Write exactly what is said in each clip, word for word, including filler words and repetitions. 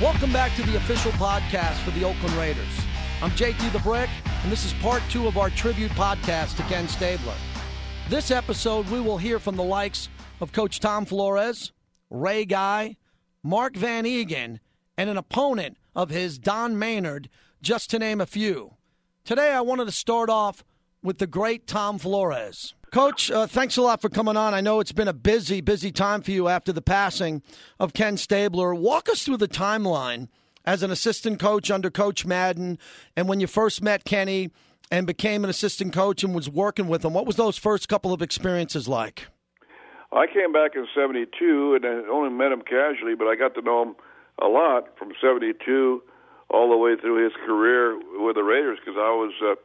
Welcome back to the official podcast for the Oakland Raiders. I'm J T the Brick, and this is part two of our tribute podcast to Ken Stabler. This episode, we will hear from the likes of Coach Tom Flores, Ray Guy, Mark Van Eeghen, and an opponent of his, Don Maynard, just to name a few. Today, I wanted to start off with the great Tom Flores. Coach, uh, thanks a lot for coming on. I know it's been a busy, busy time for you after the passing of Ken Stabler. Walk us through the timeline as an assistant coach under Coach Madden, and when you first met Kenny and became an assistant coach and was working with him. What was those first couple of experiences like? I came back in seventy-two, and I only met him casually, but I got to know him a lot from seventy-two all the way through his career with the Raiders, because I was uh,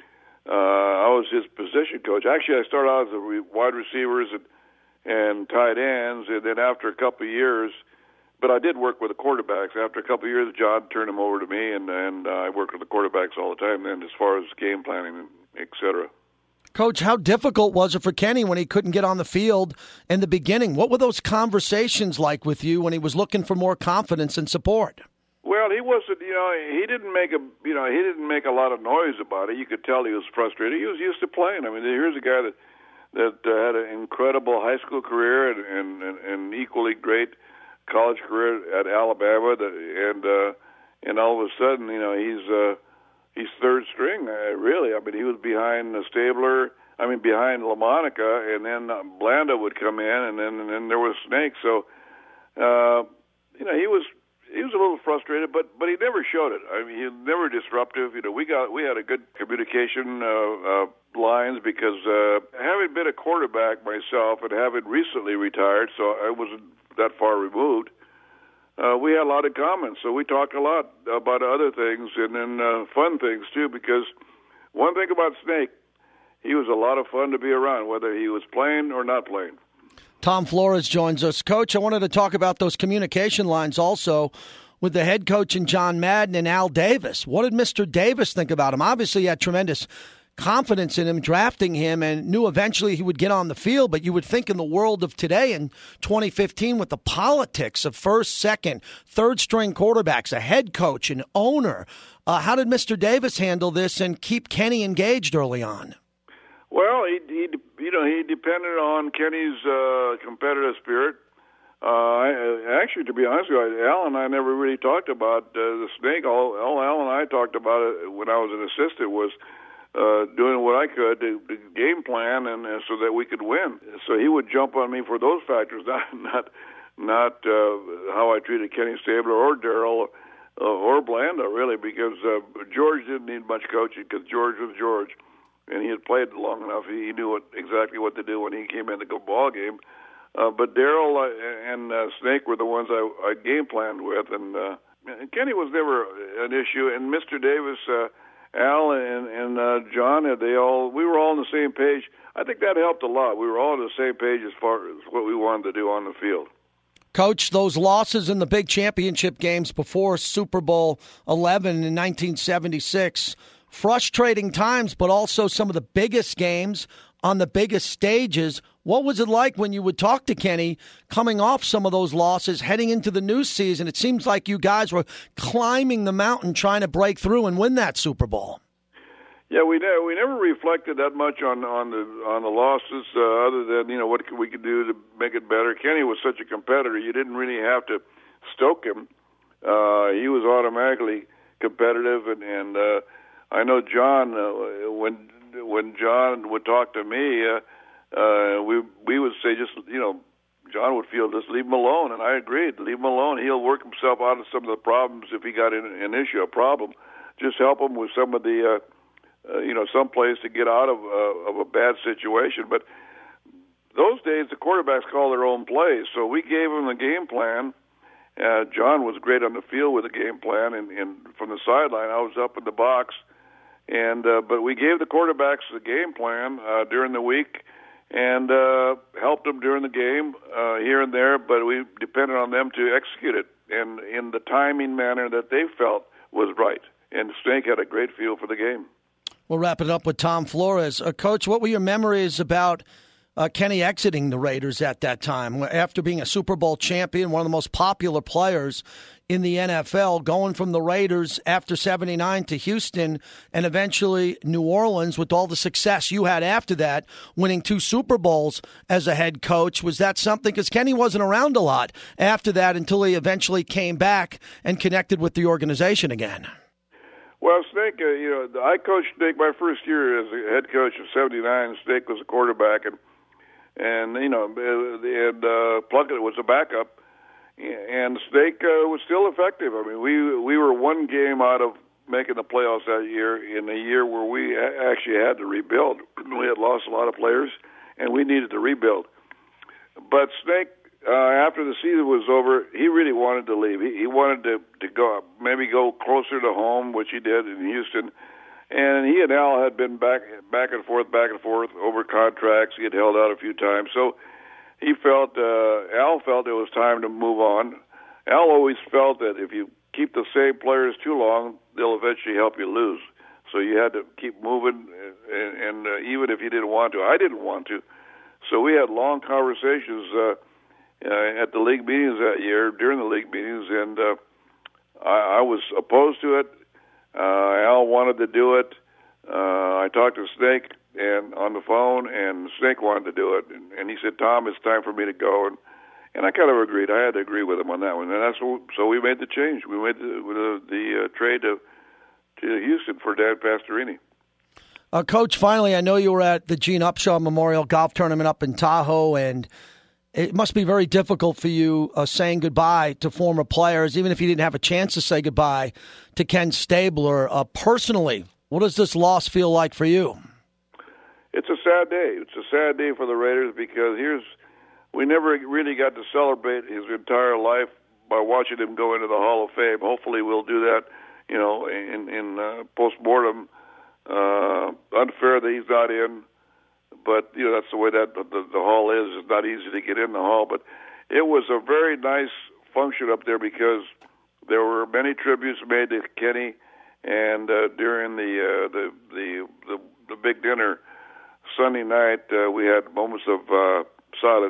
uh, I was his position coach. Actually, I started out as a re- wide receivers and, and tight ends, and then after a couple of years, but I did work with the quarterbacks. After a couple of years, John turned him over to me, and, and uh, I worked with the quarterbacks all the time then as far as game planning, et cetera. Coach, how difficult was it for Kenny when he couldn't get on the field in the beginning? What were those conversations like with you when he was looking for more confidence and support? Well, he wasn't, you know, he didn't make a, you know, he didn't make a lot of noise about it. You could tell he was frustrated. He was used to playing. I mean, here's a guy that that uh, had an incredible high school career and and, and equally great college career at Alabama, that, and uh, and all of a sudden, you know, he's uh, he's third string. Uh, really, I mean, he was behind uh, Stabler. I mean, behind LaMonica, and then uh, Blanda would come in, and then and then there was Snake. So, uh, you know, he was. He was a little frustrated, but but he never showed it. I mean, he was never disruptive. You know, we got we had a good communication uh, uh, lines because uh, having been a quarterback myself and having recently retired, so I wasn't that far removed. Uh, we had a lot in common, so we talked a lot about other things and then uh, fun things too. Because one thing about Snake, he was a lot of fun to be around, whether he was playing or not playing. Tom Flores joins us. Coach, I wanted to talk about those communication lines also with the head coach and John Madden and Al Davis. What did Mister Davis think about him? Obviously, he had tremendous confidence in him, drafting him, and knew eventually he would get on the field. But you would think in the world of today, in twenty fifteen, with the politics of first, second, third-string quarterbacks, a head coach, an owner, uh, how did Mister Davis handle this and keep Kenny engaged early on? Well, he, he you know, he depended on Kenny's uh, competitive spirit. Uh, I, actually, to be honest with you, Al and I never really talked about uh, the Snake. All, all Al and I talked about it when I was an assistant was uh, doing what I could to, to game plan and uh, so that we could win. So he would jump on me for those factors, not not not uh, how I treated Kenny Stabler or Darryl uh, or Blanda, really, because uh, George didn't need much coaching because George was George. And he had played long enough. He knew what, exactly what to do when he came in to go ball game. Uh, but Darryl uh, and uh, Snake were the ones I, I game planned with, and, uh, and Kenny was never an issue. And Mister Davis, uh, Al, and, and uh, John, they all we were all on the same page. I think that helped a lot. We were all on the same page as far as what we wanted to do on the field. Coach, those losses in the big championship games before Super Bowl eleven in nineteen seventy-six. Frustrating times, but also some of the biggest games on the biggest stages. What was it like when you would talk to Kenny coming off some of those losses, heading into the new season? It seems like you guys were climbing the mountain trying to break through and win that Super Bowl. Yeah, we never, we never reflected that much on, on the on the losses, uh, other than, you know, what we could do to make it better. Kenny was such a competitor, you didn't really have to stoke him. Uh, he was automatically competitive, and, and uh, I know John, uh, when when John would talk to me, uh, uh, we we would say just, you know, John would feel just leave him alone, and I agreed, leave him alone. He'll work himself out of some of the problems if he got in, an issue, a problem. Just help him with some of the, uh, uh, you know, some place to get out of uh, of a bad situation. But those days, the quarterbacks call their own plays, so we gave him the game plan. Uh, John was great on the field with the game plan, and, and from the sideline, I was up in the box. And uh, but we gave the quarterbacks the game plan uh, during the week and uh, helped them during the game uh, here and there, but we depended on them to execute it and in the timing manner that they felt was right. And Snake had a great feel for the game. We'll wrap it up with Tom Flores. Uh, Coach, what were your memories about uh, Kenny exiting the Raiders at that time after being a Super Bowl champion, one of the most popular players in the N F L, going from the Raiders after seventy-nine to Houston and eventually New Orleans with all the success you had after that, winning two Super Bowls as a head coach. Was that something? Because Kenny wasn't around a lot after that until he eventually came back and connected with the organization again. Well, Snake, uh, you know, I coached Snake my first year as a head coach of seventy-nine. Snake was a quarterback, and, and you know, and uh, Plunkett was a backup. And Snake uh, was still effective. I mean, we we were one game out of making the playoffs that year in a year where we actually had to rebuild. We had lost a lot of players, and we needed to rebuild. But Snake, uh, after the season was over, he really wanted to leave. He, he wanted to, to go maybe go closer to home, which he did in Houston. And he and Al had been back back and forth, back and forth over contracts. He had held out a few times. So he felt, uh, Al felt it was time to move on. Al always felt that if you keep the same players too long, they'll eventually help you lose. So you had to keep moving, and, and uh, even if you didn't want to. I didn't want to. So we had long conversations uh, uh, at the league meetings that year, during the league meetings, and uh, I, I was opposed to it. Uh, Al wanted to do it. Uh, I talked to Snake and on the phone, and Snake wanted to do it, and, and he said, "Tom, it's time for me to go." And and I kind of agreed. I had to agree with him on that one, and that's what, so we made the change. We made the the, the uh, trade to to Houston for Dan Pastorini. Uh, Coach, finally, I know you were at the Gene Upshaw Memorial Golf Tournament up in Tahoe, and it must be very difficult for you uh, saying goodbye to former players, even if you didn't have a chance to say goodbye to Ken Stabler. Uh, personally, what does this loss feel like for you? It's a sad day. It's a sad day for the Raiders because here's we never really got to celebrate his entire life by watching him go into the Hall of Fame. Hopefully, we'll do that, you know, in in uh, post-mortem. Uh, unfair that he's not in, but you know that's the way that the, the, the hall is. It's not easy to get in the hall, but it was a very nice function up there because there were many tributes made to Kenny, and uh, during the, uh, the the the the big dinner Sunday night, uh, we had moments of uh, silence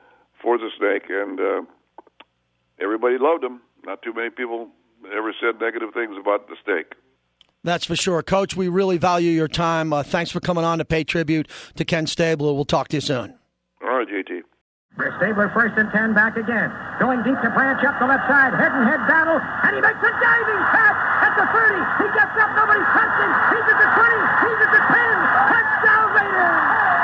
for the Snake, and uh, everybody loved him. Not too many people ever said negative things about the Snake. That's for sure. Coach, we really value your time. Uh, thanks for coming on to pay tribute to Ken Stabler. We'll talk to you soon. All right, J T. Stabler first and ten back again. Going deep to Branch up the left side. Head-and-head battle. And he makes a diving pass at the thirty. He gets up. Nobody's touching. He's at the twenty. He's at the ten. Touchdown Raiders!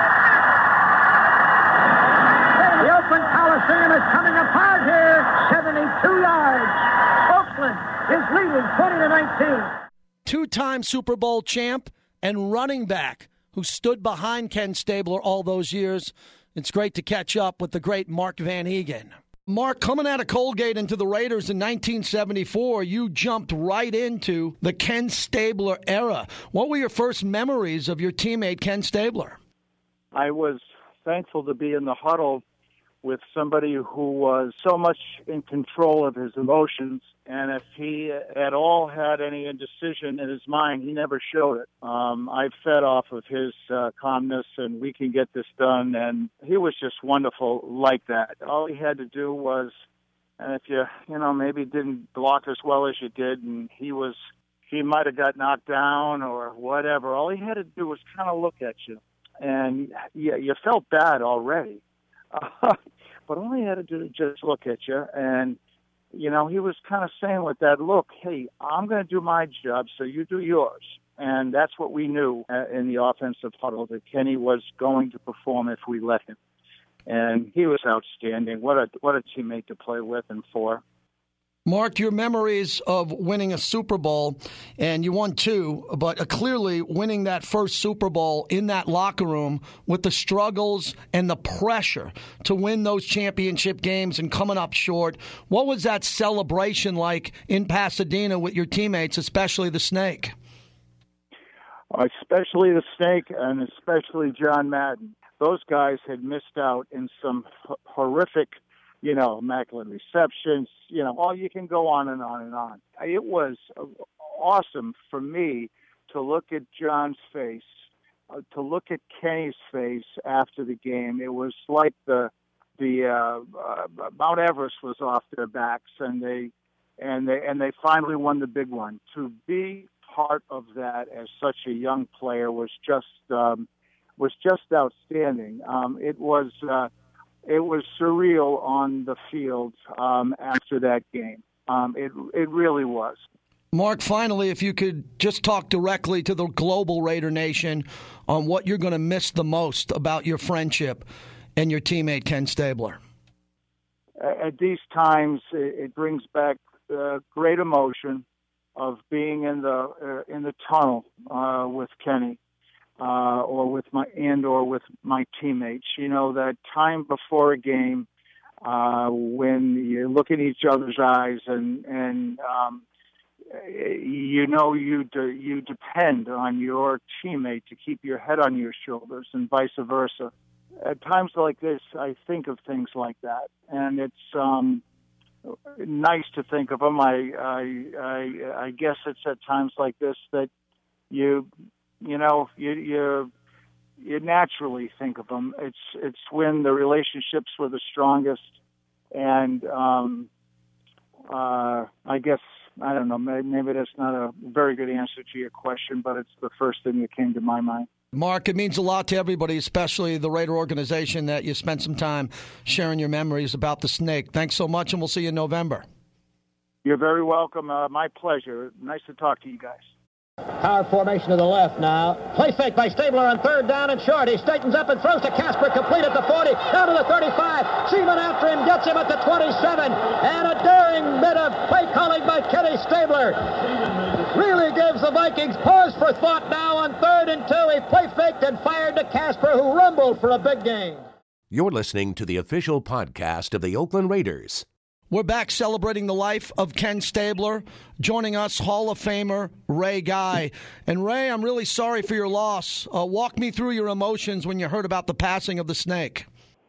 The Oakland Coliseum is coming apart here. seventy-two yards. Oakland is leading twenty to nineteen. Two-time Super Bowl champ and running back who stood behind Ken Stabler all those years. It's great to catch up with the great Mark Van Eegen. Mark, coming out of Colgate into the Raiders in nineteen seventy-four, you jumped right into the Ken Stabler era. What were your first memories of your teammate Ken Stabler? I was thankful to be in the huddle with somebody who was so much in control of his emotions, and if he at all had any indecision in his mind, he never showed it. Um, I fed off of his uh, calmness, and we can get this done, and he was just wonderful like that. All he had to do was, and if you, you know, maybe didn't block as well as you did, and he was, he might have got knocked down or whatever, all he had to do was kind of look at you, and yeah, you felt bad already. Uh, but all he had to do was just look at you, and, you know, he was kind of saying with that look, hey, I'm going to do my job, so you do yours. And that's what we knew uh, in the offensive huddle, that Kenny was going to perform if we let him. And he was outstanding. What a what a teammate to play with and for. Mark, your memories of winning a Super Bowl, and you won two, but uh, clearly winning that first Super Bowl in that locker room with the struggles and the pressure to win those championship games and coming up short. What was that celebration like in Pasadena with your teammates, especially the Snake? Especially the Snake and especially John Madden. Those guys had missed out in some h- horrific you know, immaculate receptions, you know, all you can go on and on and on. It was awesome for me to look at John's face uh, to look at Kenny's face after the game, it was like the the uh, uh, Mount Everest was off their backs, and they and they and they finally won the big one. To be part of that as such a young player was just um, was just outstanding. Um, it was uh, it was surreal on the field um, after that game. Um, it it really was. Mark, finally, if you could just talk directly to the global Raider Nation on what you're going to miss the most about your friendship and your teammate Ken Stabler. At these times, it brings back uh, great emotion of being in the uh, in the tunnel uh, with Kenny, uh, or with my and or with my teammates. You know, that time before a game uh, when you look in each other's eyes and and um, you know you de- you depend on your teammate to keep your head on your shoulders, and vice versa. At times like this, I think of things like that, and it's um, nice to think of them. I, I, I, I guess it's at times like this that you, you know, you, you, you naturally think of them. It's, it's when the relationships were the strongest, and um, uh, I guess I don't know. Maybe, maybe that's not a very good answer to your question, but it's the first thing that came to my mind. Mark, it means a lot to everybody, especially the Raider organization, that you spent some time sharing your memories about the Snake. Thanks so much, and we'll see you in November. You're very welcome. Uh, my pleasure. Nice to talk to you guys. Power formation to the left now. Play fake by Stabler on third down and short. He straightens up and throws to Casper, complete at the forty, down to the thirty-five. Seaman after him, gets him at the twenty-seven. And a daring bit of play calling by Kenny Stabler really gives the Vikings pause for thought now on third and two. He play faked and fired to Casper, who rumbled for a big game. You're listening to the official podcast of the Oakland Raiders. We're back celebrating the life of Ken Stabler. Joining us, Hall of Famer Ray Guy. And Ray, I'm really sorry for your loss. Uh, walk me through your emotions when you heard about the passing of the Snake.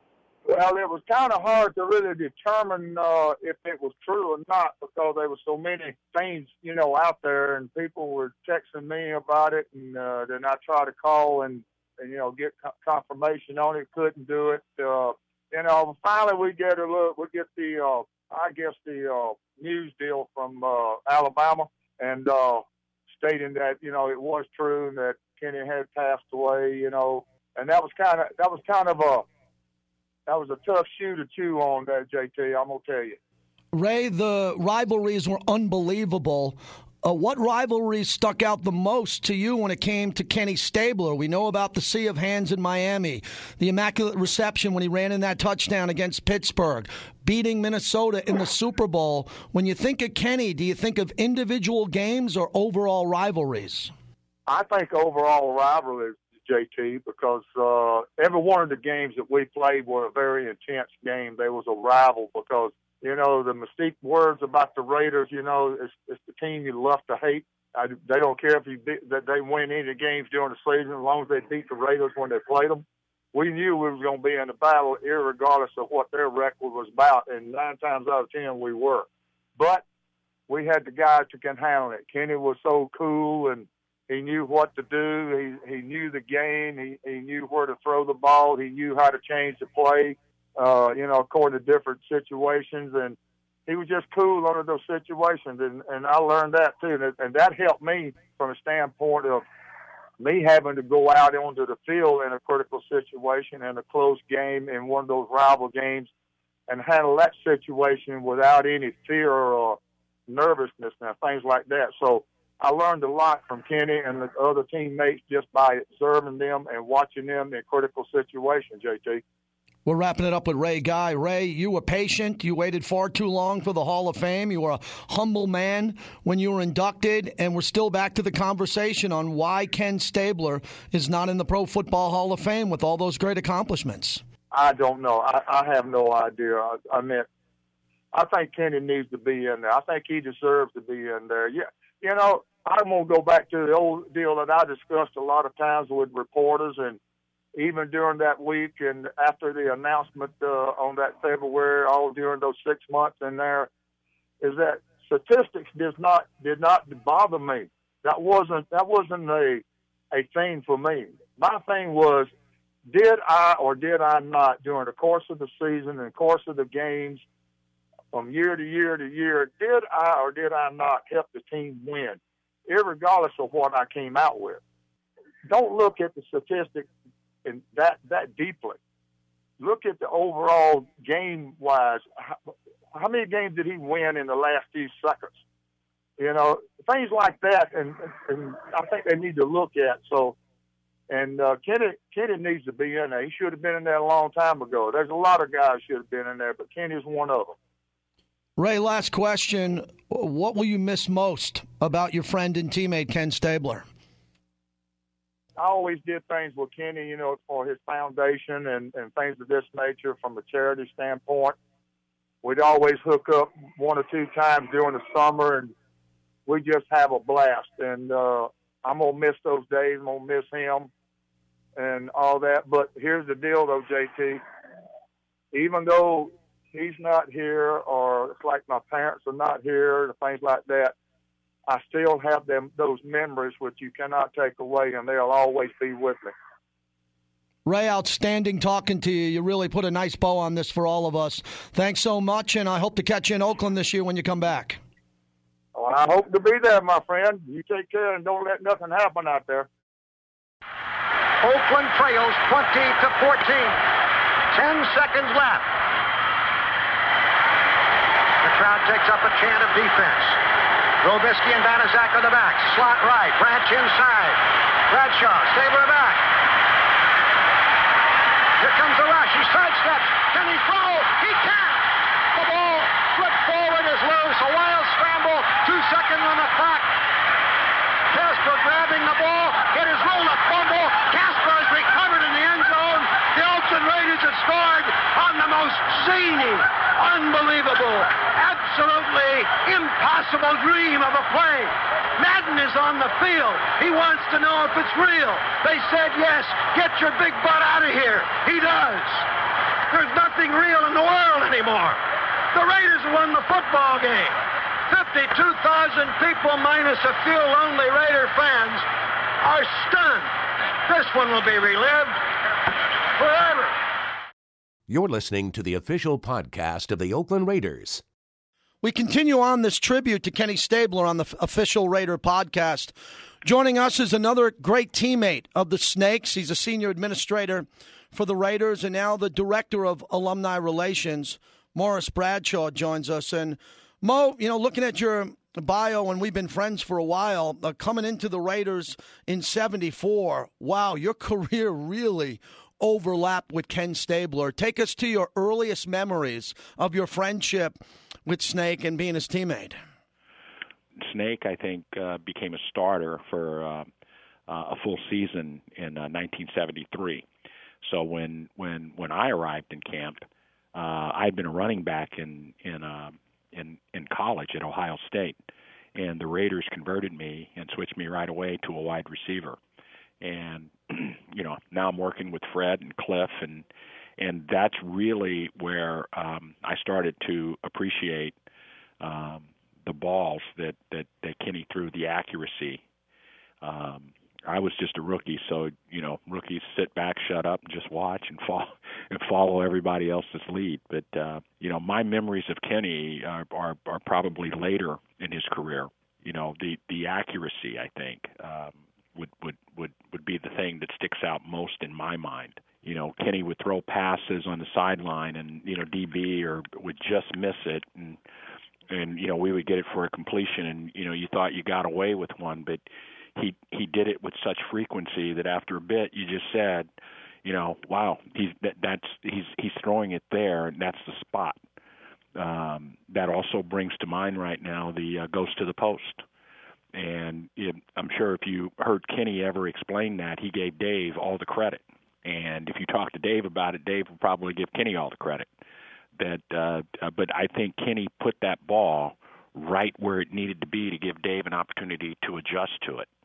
Well, it was kind of hard to really determine uh, if it was true or not, because there were so many things, you know, out there, and people were texting me about it, and uh, then I tried to call and, and you know, get co- confirmation on it. Couldn't do it. Uh, you know, finally we get a look. We get the, uh, I guess the uh, news deal from uh, Alabama, and uh, stating that you know it was true and that Kenny had passed away. You know, and that was kind of that was kind of a That was a tough shoe to chew on, that J T, I'm going to tell you. Ray, the rivalries were unbelievable. Uh, what rivalries stuck out the most to you when it came to Kenny Stabler? We know about the Sea of Hands in Miami, the immaculate reception when he ran in that touchdown against Pittsburgh, beating Minnesota in the Super Bowl. When you think of Kenny, do you think of individual games or overall rivalries? I think overall rivalries, J T, because uh, every one of the games that we played were a very intense game. There was a rival because, you know, the mystique words about the Raiders, you know, it's, it's the team you love to hate. I, they don't care if you beat, that they win any games during the season as long as they beat the Raiders when they played them. We knew we were going to be in the battle irregardless of what their record was about, and nine times out of ten we were. But we had the guys who can handle it. Kenny was so cool, and he knew what to do. He he knew the game. He he knew where to throw the ball. He knew how to change the play, uh, you know, according to different situations. And he was just cool under those situations. And, and I learned that, too. And, and that helped me from a standpoint of me having to go out onto the field in a critical situation, in a close game, in one of those rival games, and handle that situation without any fear or nervousness and things like that. So I learned a lot from Kenny and the other teammates just by observing them and watching them in critical situations, J T. We're wrapping it up with Ray Guy. Ray, you were patient. You waited far too long for the Hall of Fame. You were a humble man when you were inducted, and we're still back to the conversation on why Ken Stabler is not in the Pro Football Hall of Fame with all those great accomplishments. I don't know. I, I have no idea. I, I mean, I think Kenny needs to be in there. I think he deserves to be in there. Yeah. You know, I'm going to go back to the old deal that I discussed a lot of times with reporters, and even during that week and after the announcement uh, on that February, all during those six months in there, is that statistics does not did not bother me. That wasn't that wasn't a a thing for me. My thing was, did I or did I not, during the course of the season and the course of the games, from year to year to year, did I or did I not help the team win, irregardless of what I came out with? Don't look at the statistics in that, that deeply. Look at the overall game-wise. How, how many games did he win in the last few seconds? You know, things like that, and, and I think they need to look at. So, and uh, Kenny, Kenny needs to be in there. He should have been in there a long time ago. There's a lot of guys should have been in there, but Kenny's one of them. Ray, last question. What will you miss most about your friend and teammate Ken Stabler? I always did things with Kenny, you know, for his foundation and, and things of this nature from a charity standpoint. We'd always hook up one or two times during the summer, and we just have a blast. And uh, I'm going to miss those days. I'm going to miss him and all that. But here's the deal, though, J T. Even though he's not here, or it's like my parents are not here, or things like that, I still have them those memories which you cannot take away, and they'll always be with me. Ray, outstanding talking to you. You really put a nice bow on this for all of us. Thanks so much, and I hope to catch you in Oakland this year when you come back. Well, I hope to be there, my friend. You take care and don't let nothing happen out there. Oakland trails twenty to fourteen. Ten seconds left. The crowd takes up a chant of defense. Robisky and Banaszak on the back. Slot right. Branch inside. Bradshaw. Stabler back. Here comes the rush. He sidesteps. Can he throw? He can't. The ball flipped forward is loose. A wild scramble. Two seconds on the clock. Casper grabbing the ball. It is rolled a fumble. Casper has recovered in the end zone. The Oakland Raiders have scored on the most zany, unbelievable, absolutely impossible dream of a play. Madden is on the field. He wants to know if it's real. They said yes. Get your big butt out of here. He does. There's nothing real in the world anymore. The Raiders won the football game. fifty-two thousand people minus a few lonely Raider fans are stunned. This one will be relived forever. You're listening to the official podcast of the Oakland Raiders. We continue on this tribute to Kenny Stabler on the official Raider podcast. Joining us is another great teammate of the Snakes. He's a senior administrator for the Raiders and now the director of alumni relations. Morris Bradshaw joins us. And Mo, you know, looking at your bio, and we've been friends for a while, uh, coming into the Raiders in seventy-four, wow, your career really overlapped with Ken Stabler. Take us to your earliest memories of your friendship with Snake and being his teammate. Snake, I think, uh, became a starter for uh, uh, a full season in uh, nineteen seventy-three. So when when when I arrived in camp, uh, I'd been a running back in in uh, in in college at Ohio State, and the Raiders converted me and switched me right away to a wide receiver. And you know, now I'm working with Fred and Cliff, and and that's really where um, I started to appreciate um, the balls that, that, that Kenny threw, the accuracy. Um, I was just a rookie, so you know, rookies sit back, shut up, and just watch and follow and follow everybody else's lead. But uh, you know, my memories of Kenny are, are are probably later in his career. You know, the the accuracy, I think, um, would would would would be the thing that sticks out most in my mind. You know, Kenny would throw passes on the sideline, and you know, D B or would just miss it, and and you know, we would get it for a completion, and you know, you thought you got away with one, but he he did it with such frequency that after a bit, you just said, you know, wow, he's that, that's he's he's throwing it there, and that's the spot. Um, that also brings to mind right now the uh, goes to the post. And it, I'm sure if you heard Kenny ever explain that, he gave Dave all the credit. And if you talk to Dave about it, Dave will probably give Kenny all the credit. That, uh, uh, but I think Kenny put that ball right where it needed to be to give Dave an opportunity to adjust to it.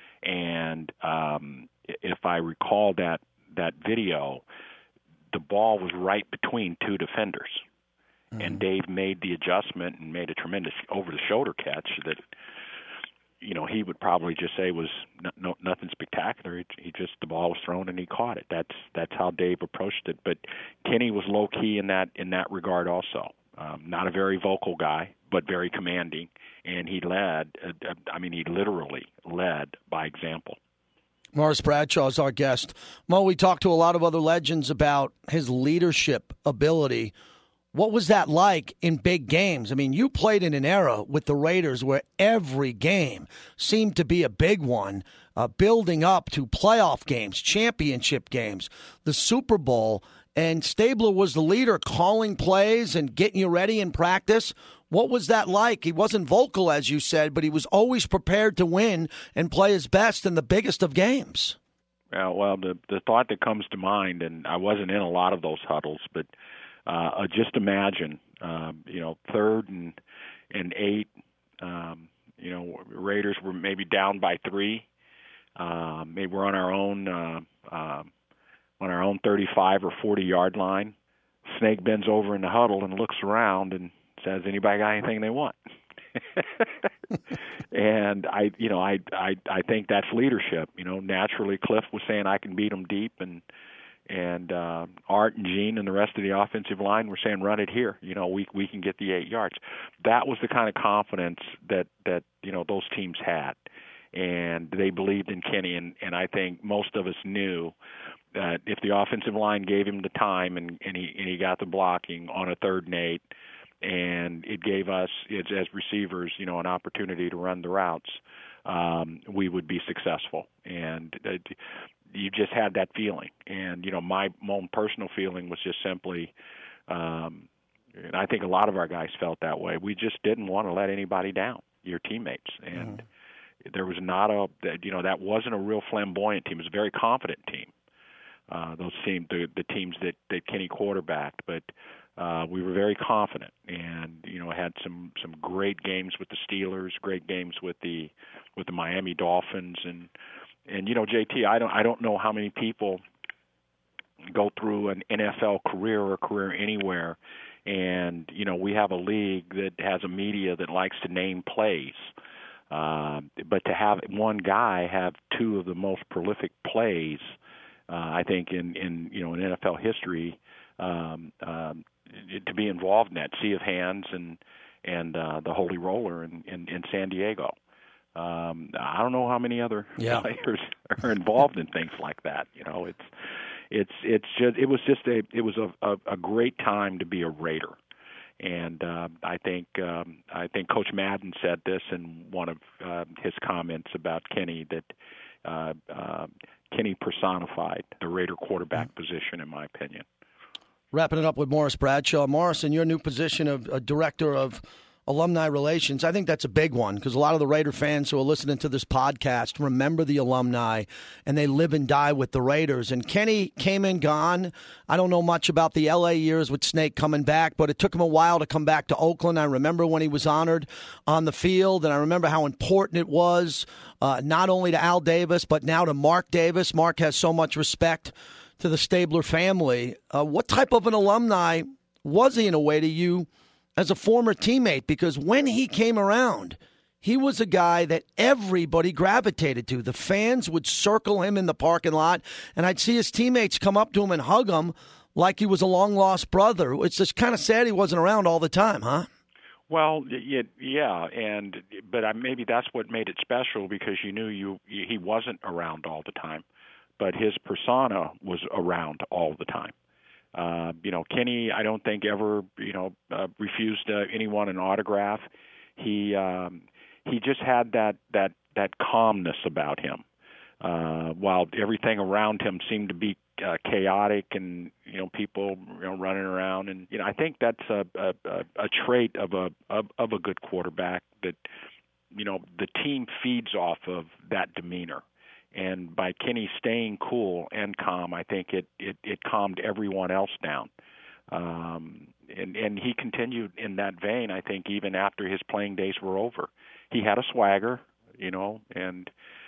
And um, if I recall that that video, the ball was right between two defenders. Mm-hmm. And Dave made the adjustment and made a tremendous over-the-shoulder catch that, you know, he would probably just say was no, no, nothing spectacular. He, he just the ball was thrown and he caught it. That's that's how Dave approached it. But Kenny was low key in that in that regard also. Um, not a very vocal guy, but very commanding, and he led. Uh, I mean, he literally led by example. Morris Bradshaw is our guest. Mo, we talked to a lot of other legends about his leadership ability. What was that like in big games? I mean, you played in an era with the Raiders where every game seemed to be a big one, uh, building up to playoff games, championship games, the Super Bowl, and Stabler was the leader, calling plays and getting you ready in practice. What was that like? He wasn't vocal, as you said, but he was always prepared to win and play his best in the biggest of games. Yeah, well, the the thought that comes to mind, and I wasn't in a lot of those huddles, but uh, just imagine, um, you know, third and and eight, um, you know, Raiders were maybe down by three. Uh, maybe we're on our own uh, uh, on our own thirty-five or forty-yard line. Snake bends over in the huddle and looks around and says, "Anybody got anything they want?" And I, you know, I, I, I think that's leadership. You know, naturally, Cliff was saying I can beat them deep, and and uh, Art and Gene and the rest of the offensive line were saying run it here. You know, we we can get the eight yards. That was the kind of confidence that that you know those teams had, and they believed in Kenny. And and I think most of us knew that if the offensive line gave him the time and and he and he got the blocking on a third and eight, and it gave us, as, as receivers, you know, an opportunity to run the routes, um, we would be successful. And uh, you just had that feeling. And, you know, my own personal feeling was just simply, um, and I think a lot of our guys felt that way, we just didn't want to let anybody down, your teammates. And mm-hmm. there was not a, you know, that wasn't a real flamboyant team. It was a very confident team. Uh, those team, the, the teams that, that Kenny quarterbacked, but uh, we were very confident, and you know had some, some great games with the Steelers, great games with the with the Miami Dolphins, and and you know J T, I don't I don't know how many people go through an N F L career or a career anywhere, and you know we have a league that has a media that likes to name plays. Uh, but to have one guy have two of the most prolific plays, uh, I think in, in you know in N F L history, um, um, to be involved in that sea of hands and and uh, the Holy Roller in, in, in San Diego. Um, I don't know how many other yeah. players are involved in things like that. You know, it's it's it's just it was just a it was a, a, a great time to be a Raider. And uh, I think um, I think Coach Madden said this in one of uh, his comments about Kenny, that uh, uh, Kenny personified the Raider quarterback mm-hmm. position, in my opinion. Wrapping it up with Morris Bradshaw. Morris, in your new position of uh, Director of Alumni Relations, I think that's a big one because a lot of the Raider fans who are listening to this podcast remember the alumni and they live and die with the Raiders. And Kenny came and gone. I don't know much about the L A years with Snake coming back, but it took him a while to come back to Oakland. I remember when he was honored on the field, and I remember how important it was, uh, not only to Al Davis, but now to Mark Davis. Mark has so much respect to the Stabler family. Uh, what type of an alumni was he in a way to you as a former teammate? Because when he came around, he was a guy that everybody gravitated to. The fans would circle him in the parking lot, and I'd see his teammates come up to him and hug him like he was a long-lost brother. It's just kind of sad he wasn't around all the time, huh? Well, yeah, and but maybe that's what made it special, because you knew you he wasn't around all the time, but his persona was around all the time. Uh, you know, Kenny, I don't think ever, you know, uh, refused uh, anyone an autograph. He um, he just had that that that calmness about him, uh, while everything around him seemed to be uh, chaotic and you know people you know running around. And you know, I think that's a a, a trait of a of, of a good quarterback, that you know the team feeds off of that demeanor. And by Kenny staying cool and calm, I think it, it, it calmed everyone else down. Um, and, and he continued in that vein, I think, even after his playing days were over. He had a swagger, you know, and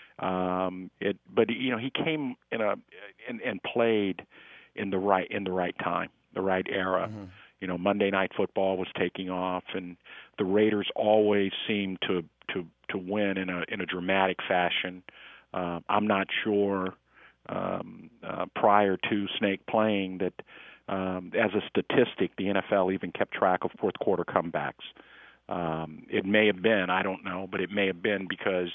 um, it. But you know, he came in a and, and played in the right in the right time, the right era. Mm-hmm. you know, Monday Night Football was taking off, and the Raiders always seemed to to to win in a in a dramatic fashion. Uh, I'm not sure um, uh, prior to Snake playing that, um, as a statistic, the N F L even kept track of fourth quarter comebacks. Um, it may have been, I don't know, but it may have been because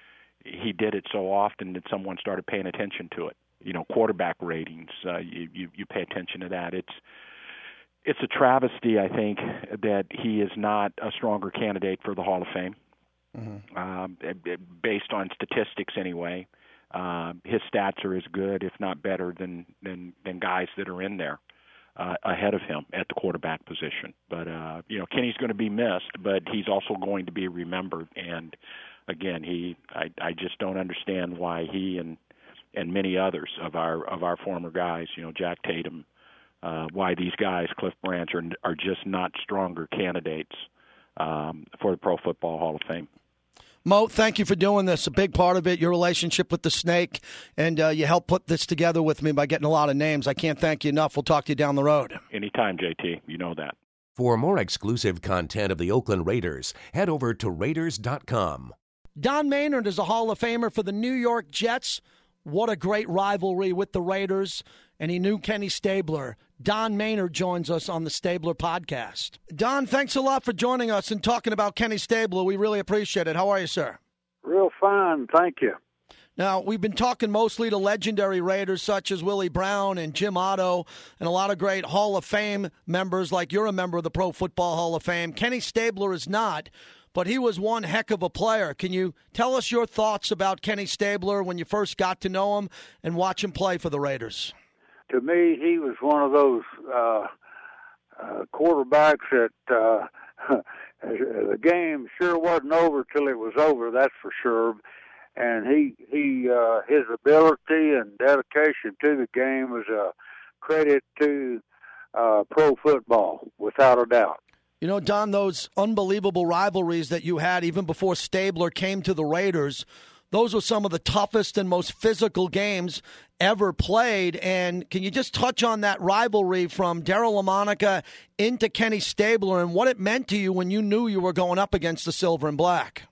he did it so often that someone started paying attention to it. You know, quarterback ratings, uh, you, you you pay attention to that. It's it's a travesty, I think, that he is not a stronger candidate for the Hall of Fame. Mm-hmm. Um, based on statistics anyway. Uh, his stats are as good, if not better, than than, than guys that are in there uh, ahead of him at the quarterback position. But, uh, you know, Kenny's going to be missed, but he's also going to be remembered. And, again, he I, I just don't understand why he and and many others of our of our former guys, you know, Jack Tatum, uh, why these guys, Cliff Branch, are, are just not stronger candidates um, for the Pro Football Hall of Fame. Mo, thank you for doing this. A big part of it, your relationship with the Snake, and uh, you helped put this together with me by getting a lot of names. I can't thank you enough. We'll talk to you down the road. Anytime, J T. You know that. For more exclusive content of the Oakland Raiders, head over to Raiders dot com. Don Maynard is a Hall of Famer for the New York Jets. What a great rivalry with the Raiders. And he knew Kenny Stabler. Don Maynard joins us on the Stabler podcast. Don, thanks a lot for joining us and talking about Kenny Stabler. We really appreciate it. How are you, sir? Real fine, thank you. Now, we've been talking mostly to legendary Raiders such as Willie Brown and Jim Otto and a lot of great Hall of Fame members, like you're a member of the Pro Football Hall of Fame. Kenny Stabler is not, but he was one heck of a player. Can you tell us your thoughts about Kenny Stabler when you first got to know him and watch him play for the Raiders? To me, he was one of those uh, uh, quarterbacks that uh, the game sure wasn't over till it was over. That's for sure. And he, he, uh, his ability and dedication to the game was a credit to uh, pro football, without a doubt. You know, Don, those unbelievable rivalries that you had even before Stabler came to the Raiders, those were some of the toughest and most physical games ever played. And can you just touch on that rivalry from Daryle Lamonica into Kenny Stabler and what it meant to you when you knew you were going up against the Silver and Black?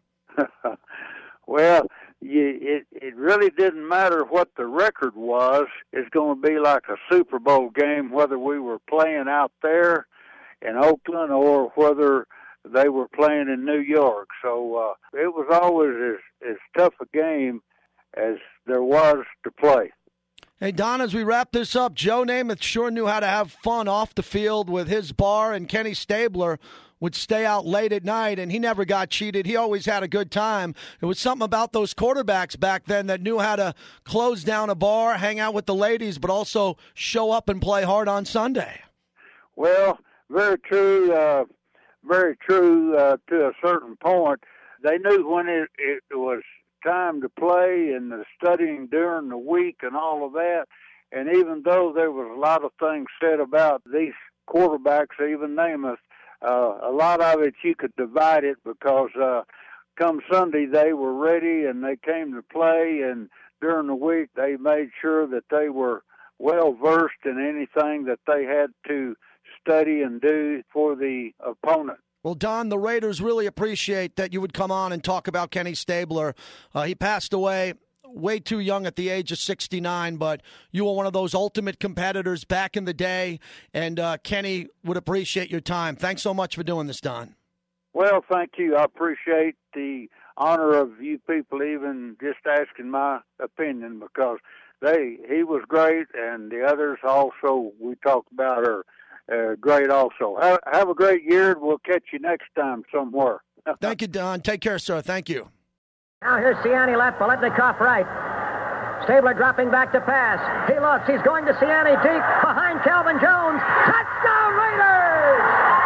Well, you, it, it really didn't matter what the record was. It's going to be like a Super Bowl game, whether we were playing out there in Oakland or whether they were playing in New York. So uh, it was always as, as tough a game as there was to play. Hey, Don, as we wrap this up, Joe Namath sure knew how to have fun off the field with his bar, and Kenny Stabler would stay out late at night, and he never got cheated. He always had a good time. It was something about those quarterbacks back then that knew how to close down a bar, hang out with the ladies, but also show up and play hard on Sunday. Well, very true. Uh, very true uh, to a certain point. They knew when it, it was time to play and the studying during the week and all of that. And even though there was a lot of things said about these quarterbacks, even Namath, uh, a lot of it you could divide it because uh, come Sunday they were ready and they came to play, and during the week they made sure that they were well versed in anything that they had to study and do for the opponent. Well, Don, the Raiders really appreciate that you would come on and talk about Kenny Stabler. Uh, he passed away way too young at the age of sixty-nine, but you were one of those ultimate competitors back in the day, and uh, Kenny would appreciate your time. Thanks so much for doing this, Don. Well, thank you. I appreciate the honor of you people even just asking my opinion, because they he was great, and the others also we talked about are Uh, great also. Have, have a great year, and we'll catch you next time somewhere. Thank you, Don. Take care, sir. Thank you. Now here's Siani left, Biletnikoff right. Stabler dropping back to pass. He looks. He's going to Siani deep behind Calvin Jones. Touchdown, Raiders!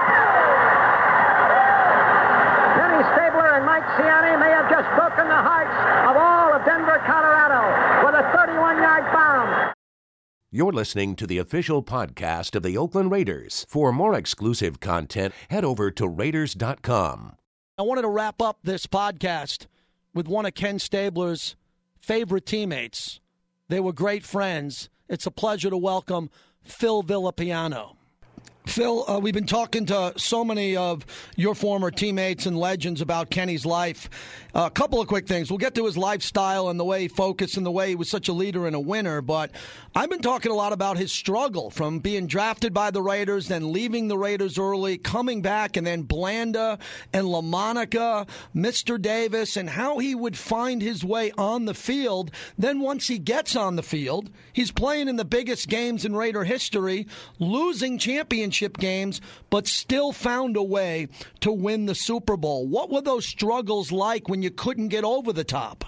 Kenny Stabler and Mike Siani may have just broken the hearts of all of Denver, Colorado with a thirty-one-yard bomb. You're listening to the official podcast of the Oakland Raiders. For more exclusive content, head over to Raiders dot com. I wanted to wrap up this podcast with one of Ken Stabler's favorite teammates. They were great friends. It's a pleasure to welcome Phil Villapiano. Phil, uh, we've been talking to so many of your former teammates and legends about Kenny's life. Uh, a couple of quick things. We'll get to his lifestyle and the way he focused and the way he was such a leader and a winner. But I've been talking a lot about his struggle from being drafted by the Raiders, then leaving the Raiders early, coming back, and then Blanda and LaMonica, Mister Davis, and how he would find his way on the field. Then once he gets on the field, he's playing in the biggest games in Raider history, losing championships games, but still found a way to win the Super Bowl. What were those struggles like when you couldn't get over the top?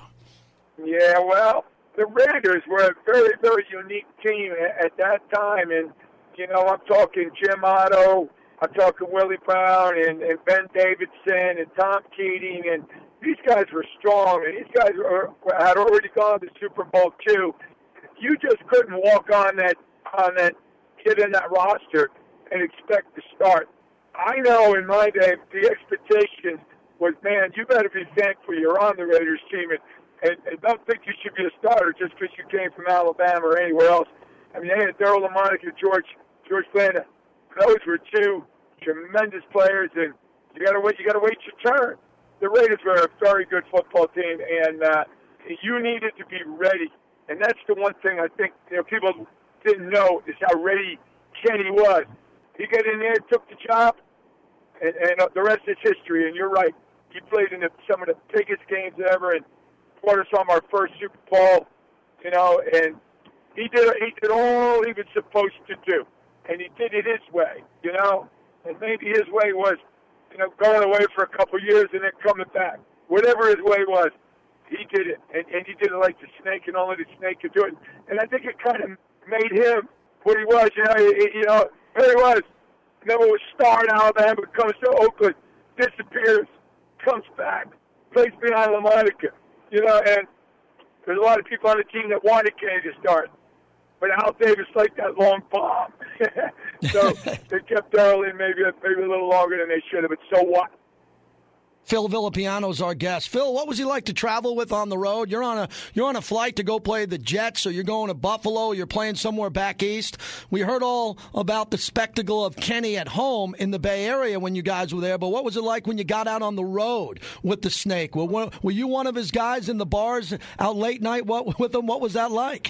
Yeah, well, the Raiders were a very, very unique team at that time. And, you know, I'm talking Jim Otto, I'm talking Willie Brown and, and Ben Davidson and Tom Keating. And these guys were strong, and these guys were, had already gone to the Super Bowl, too. You just couldn't walk on that, on that kid in that roster and expect to start. I know in my day, the expectation was, man, you better be thankful you're on the Raiders team and, and, and don't think you should be a starter just because you came from Alabama or anywhere else. I mean, they had Daryle Lamonica, George, George Blanda. Those were two tremendous players, and you got to wait. You got to wait your turn. The Raiders were a very good football team, and uh, you needed to be ready. And that's the one thing I think you know people didn't know is how ready Kenny was. He got in there, took the job, and, and uh, the rest is history. And you're right. He played in the, some of the biggest games ever and brought us home our first Super Bowl, you know, and he did he did all he was supposed to do. And he did it his way, you know. And maybe his way was, you know, going away for a couple of years and then coming back. Whatever his way was, he did it. And, and he did it like the snake, and only the snake could do it. And I think it kind of made him what he was, you know, he, you know, there he was. Never was star in Alabama, comes to Oakland, disappears, comes back, plays behind LaMonica. You know, and there's a lot of people on the team that wanted Kenny to start. But Al Davis liked that long bomb. So they kept Daryle in maybe, maybe a little longer than they should have, but so what? Phil Villapiano's our guest. Phil, what was he like to travel with on the road? You're on a you're on a flight to go play the Jets, or you're going to Buffalo, you're playing somewhere back east. We heard all about the spectacle of Kenny at home in the Bay Area when you guys were there, but what was it like when you got out on the road with the Snake? Were, were you one of his guys in the bars out late night what, with him? What was that like?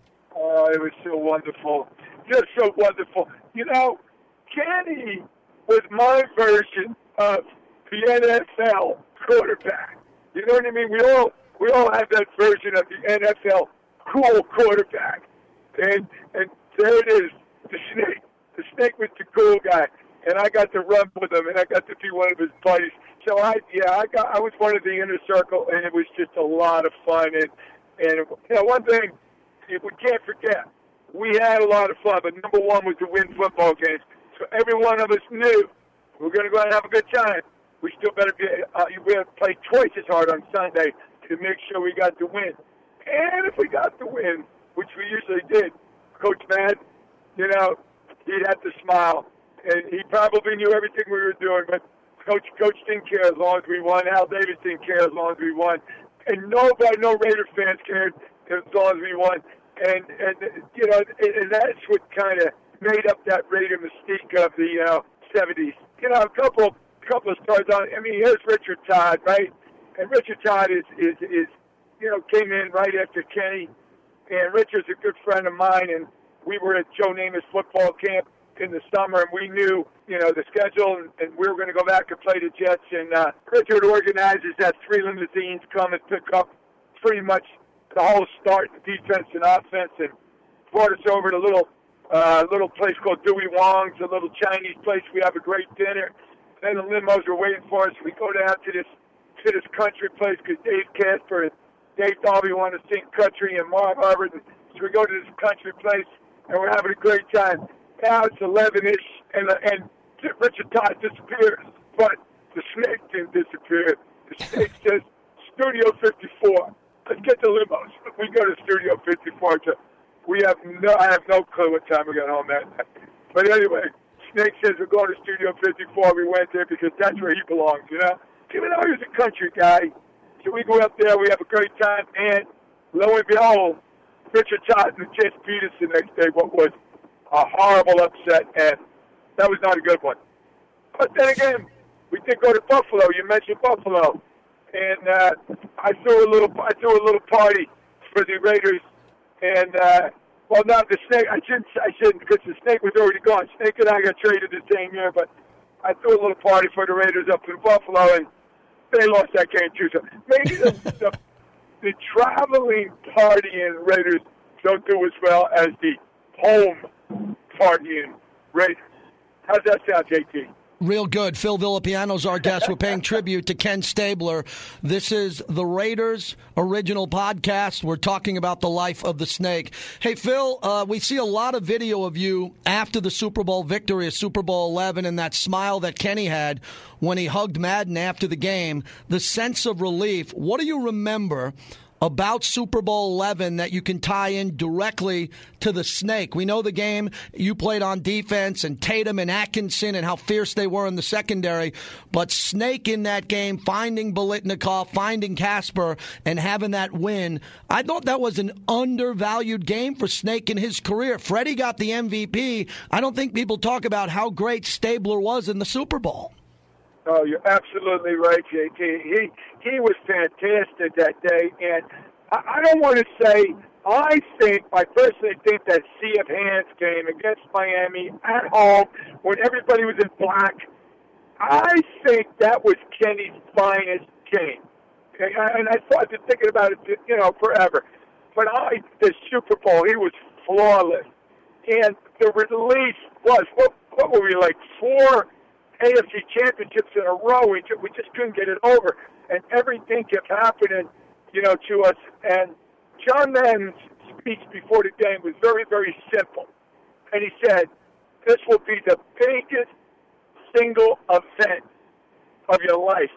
Oh, it was so wonderful. Just so wonderful. You know, Kenny was my version of the N F L quarterback. You know what I mean? We all we all have that version of the N F L cool quarterback. And and there it is, the Snake. The Snake was the cool guy. And I got to run with him, and I got to be one of his buddies. So I yeah, I got I was one of the inner circle, and it was just a lot of fun. And and you know, one thing we can't forget, we had a lot of fun, but number one was to win football games. So every one of us knew we're going to go out and have a good time. We still better be, uh, we had to play twice as hard on Sunday to make sure we got the win. And if we got the win, which we usually did, Coach Madden, you know, he'd have to smile. And he probably knew everything we were doing, but Coach Coach didn't care as long as we won. Al Davis didn't care as long as we won. And nobody, no Raider fans cared as long as we won. And, and you know, and, and that's what kind of made up that Raider mystique of the, you know, seventies. You know, a couple couple of stars on. I mean, here's Richard Todd, right? And Richard Todd is, is, is, you know, came in right after Kenny. And Richard's a good friend of mine, and we were at Joe Namath's football camp in the summer, and we knew, you know, the schedule, and, and we were going to go back and play the Jets. And uh, Richard organizes that three limousines come and pick up pretty much the whole start, defense and offense, and brought us over to a little, uh, little place called Dewey Wong's, a little Chinese place. We have a great dinner. Then the limos were waiting for us. We go down to this to this country place because Dave Casper and Dave Dalby wanted to sing country, and Marv Hubbard. And so we go to this country place, and we're having a great time. Now it's eleven-ish, and, and Richard Todd disappears. But the Snake didn't disappear. The Snake says, Studio fifty-four. Let's get the limos. We go to Studio fifty-four. To, we have no, I have no clue what time we got home that night. But anyway, Snake says we're going to Studio fifty-four. We went there because that's where he belongs, you know? Even though he was a country guy. So we go up there, we have a great time, and lo and behold, Richard Todd and the Jets beat us the next day, what was a horrible upset. And That was not a good one. But then again, we did go to Buffalo. You mentioned Buffalo, and uh, I threw a little. I threw a little party for the Raiders, and uh, well, not the Snake. I shouldn't. I shouldn't because the Snake was already gone. Snake and I got traded the same year, but I threw a little party for the Raiders up in Buffalo, and they lost that game too. So maybe the, the, the traveling partying Raiders don't do as well as the home partying Raiders. How's that sound, J T? Real good. Phil Villapiano's our guest. We're paying tribute to Ken Stabler. This is the Raiders original podcast. We're talking about the life of the Snake. Hey, Phil, uh, we see a lot of video of you after the Super Bowl victory of Super Bowl eleven and that smile that Kenny had when he hugged Madden after the game, the sense of relief. What do you remember about Super Bowl eleven that you can tie in directly to the Snake? We know the game you played on defense and Tatum and Atkinson and how fierce they were in the secondary, but Snake in that game, finding Biletnikoff, finding Casper, and having that win. I thought that was an undervalued game for Snake in his career. Freddie got the M V P. I don't think people talk about how great Stabler was in the Super Bowl. Oh, you're absolutely right, J T. He he was fantastic that day, and I, I don't want to say. I think I personally think that Sea of Hands game against Miami at home when everybody was in black. I think that was Kenny's finest game, okay? And I thought, I've been thinking about it, you know, forever. But I, the Super Bowl, he was flawless, and the release was what? What were we like four A F C championships in a row? We just, we just couldn't get it over, and everything kept happening, you know, to us. And John Madden's speech before the game was very, very simple, and he said, "This will be the biggest single event of your life,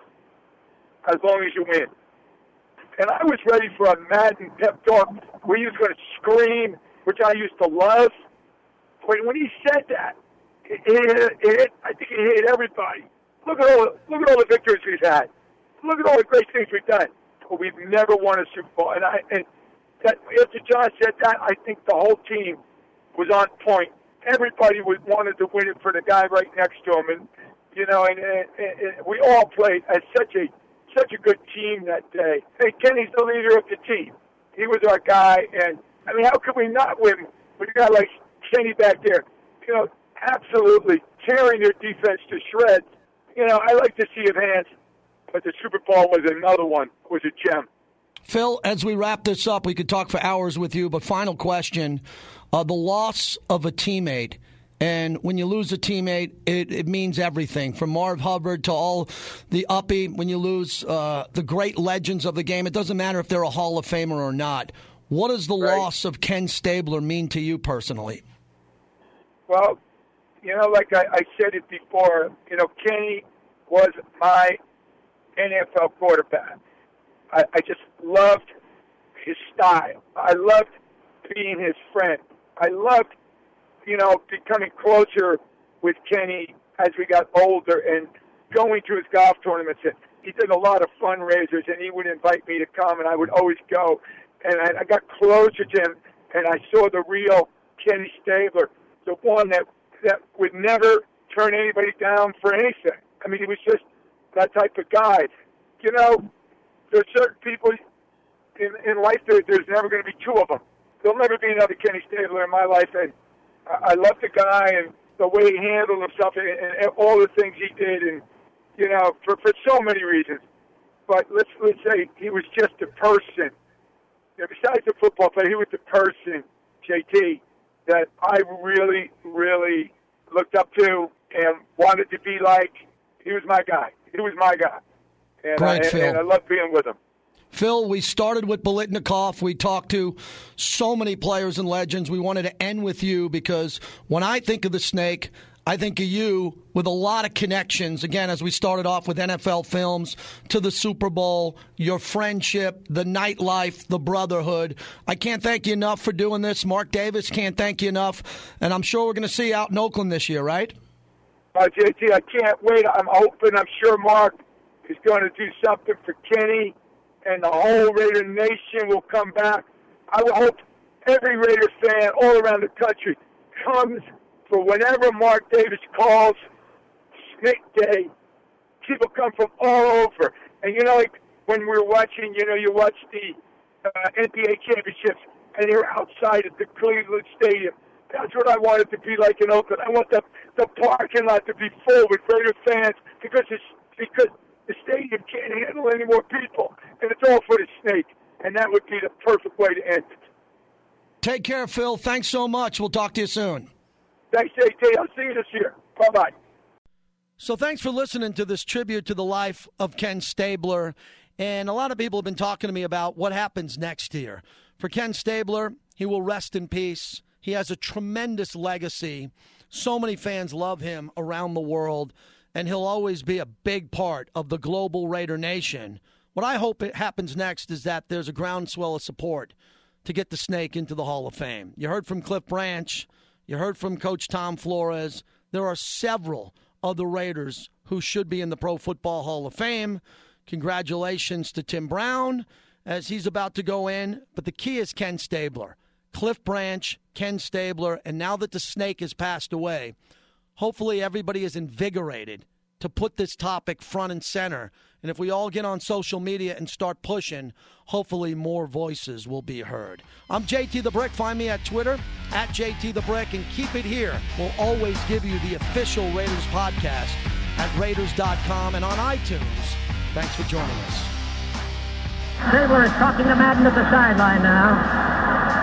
as long as you win." And I was ready for a Madden pep talk where he was going to scream, which I used to love. But when he said that, It, it, it, I think it hit everybody. Look at all, look at all the victories we've had. Look at all the great things we've done. But we've never won a Super Bowl. And I, and that after John said that, I think the whole team was on point. Everybody was wanted to win it for the guy right next to him, and you know, and, and, and we all played as such a such a good team that day. Hey, Kenny's the leader of the team. He was our guy, and I mean, how could we not win with a guy like Kenny back there? You know. Absolutely tearing their defense to shreds. You know, I like to see it hands, but the Super Bowl was another one. It was a gem. Phil, as we wrap this up, we could talk for hours with you, but final question. Uh, the loss of a teammate, and when you lose a teammate, it, it means everything, from Marv Hubbard to all the uppy. When you lose uh, the great legends of the game, it doesn't matter if they're a Hall of Famer or not. What does the right. loss of Ken Stabler mean to you personally? Well, you know, like I, I said it before, you know, Kenny was my N F L quarterback. I, I just loved his style. I loved being his friend. I loved, you know, becoming closer with Kenny as we got older and going to his golf tournaments. And he did a lot of fundraisers, and he would invite me to come, and I would always go. And I, I got closer to him, and I saw the real Kenny Stabler, the one that that would never turn anybody down for anything. I mean, he was just that type of guy. You know, there's certain people in, in life, there, there's never going to be two of them. There'll never be another Kenny Stabler in my life, and I, I love the guy and the way he handled himself and, and all the things he did, and, you know, for, for so many reasons. But let's, let's say he was just a person. You know, besides the football player, he was the person, J T, that I really, really looked up to and wanted to be like. He was my guy. He was my guy. And, Great, I, Phil. and I loved being with him. Phil, we started with Biletnikoff. We talked to so many players and legends. We wanted to end with you because when I think of the Snake, I think of you with a lot of connections. Again, as we started off with N F L films to the Super Bowl, your friendship, the nightlife, the brotherhood. I can't thank you enough for doing this. Mark Davis can't thank you enough. And I'm sure we're going to see you out in Oakland this year, right? Uh, J T, I can't wait. I'm hoping, I'm sure Mark is going to do something for Kenny, and the whole Raider Nation will come back. I would hope every Raider fan all around the country comes for whenever Mark Davis calls Snake Day, people come from all over. And, you know, like when we're watching, you know, you watch the uh, N B A championships, and you're outside at the Cleveland Stadium. That's what I want it to be like in Oakland. I want the the parking lot to be full with Raiders fans because it's because the stadium can't handle any more people, and it's all for the Snake. And that would be the perfect way to end it. Take care, Phil. Thanks so much. We'll talk to you soon. Thanks, J T. I'll see you this year. Bye-bye. So thanks for listening to this tribute to the life of Ken Stabler. And a lot of people have been talking to me about what happens next year. For Ken Stabler, he will rest in peace. He has a tremendous legacy. So many fans love him around the world, and he'll always be a big part of the global Raider Nation. What I hope it happens next is that there's a groundswell of support to get the Snake into the Hall of Fame. You heard from Cliff Branch. You heard from Coach Tom Flores. There are several other Raiders who should be in the Pro Football Hall of Fame. Congratulations to Tim Brown as he's about to go in. But the key is Ken Stabler. Cliff Branch, Ken Stabler, and now that the Snake has passed away, hopefully everybody is invigorated to put this topic front and center. And if we all get on social media and start pushing, hopefully more voices will be heard. I'm J T the Brick. Find me at Twitter, at J T the Brick, and keep it here. We'll always give you the official Raiders podcast at Raiders dot com and on iTunes. Thanks for joining us. Stabler is talking to Madden at the sideline now.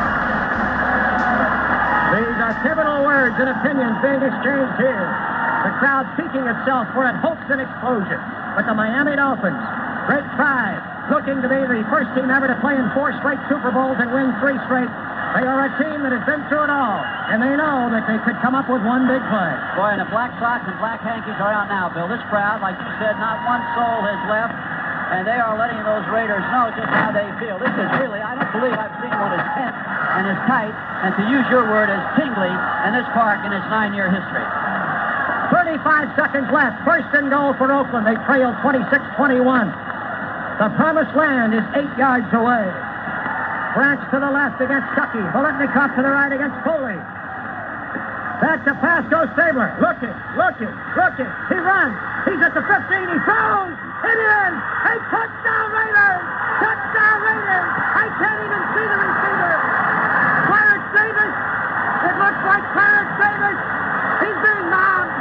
These are pivotal words and opinions being exchanged here. The crowd seeking itself for it hopes and explosion. But the Miami Dolphins, great five, looking to be the first team ever to play in four straight Super Bowls and win three straight. They are a team that has been through it all, and they know that they could come up with one big play. Boy, and the black socks and black hankies are out now, Bill. This crowd, like you said, not one soul has left, and they are letting those Raiders know just how they feel. This is really, I don't believe I've seen one as tense and as tight, and to use your word, as tingly in this park in its nine-year history. thirty-five seconds left. First and goal for Oakland. They trail twenty-six twenty-one. The promised land is eight yards away. Branch to the left against Stuckey. Biletnikoff to the right against Foley. Back to pass goes Stabler. Looking, looking, looking. He runs. He's at the fifteen. He throws. It is a touchdown Raiders. Touchdown Raiders. I can't even see the receiver. Clarence Davis. It looks like Clarence Davis. He's being mobbed.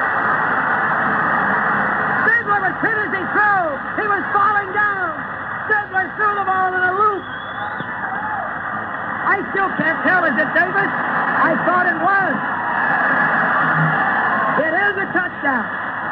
Stabler was hit as he threw. He was falling down. Stabler threw the ball in a loop. I still can't tell. Is it Davis? I thought it was. It is a touchdown.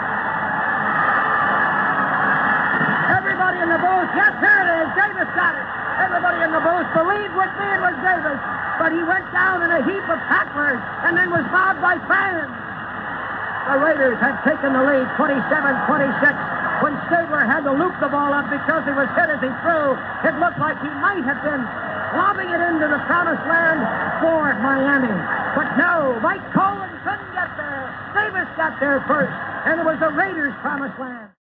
Everybody in the booth, yes, there it is. Davis got it. Everybody in the booth believed with me it was Davis, but he went down in a heap of tacklers and then was mobbed by fans. The Raiders had taken the lead twenty-seven twenty-six. When Stabler had to loop the ball up because he was hit as he threw, it looked like he might have been lobbing it into the promised land for Miami. But no, Mike Colin couldn't get there. Davis got there first, and it was the Raiders' promised land.